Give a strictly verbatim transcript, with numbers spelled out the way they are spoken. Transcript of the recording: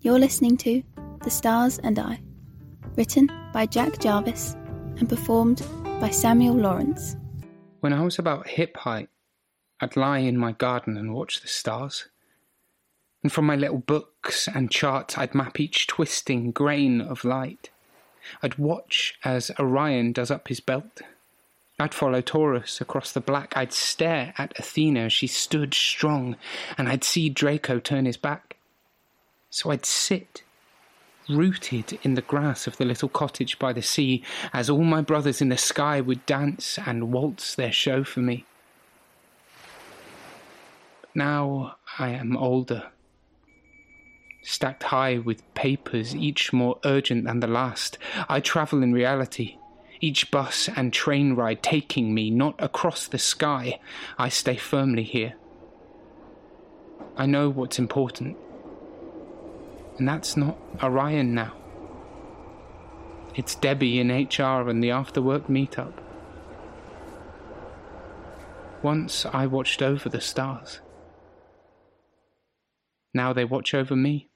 You're listening to The Stars and I, written by Jack Jarvis and performed by Samuel Lawrence. When I was about hip height, I'd lie in my garden and watch the stars. And from my little books and charts, I'd map each twisting grain of light. I'd watch as Orion does up his belt. I'd follow Taurus across the black. I'd stare at Athena as she stood strong, and I'd see Draco turn his back. So I'd sit, rooted in the grass of the little cottage by the sea, as all my brothers in the sky would dance and waltz their show for me. But now I am older, stacked high with papers, each more urgent than the last. I travel in reality, each bus and train ride taking me not across the sky. I stay firmly here. I know what's important. And that's not Orion now. It's Debbie in H R and the after-work meetup. Once I watched over the stars. Now they watch over me.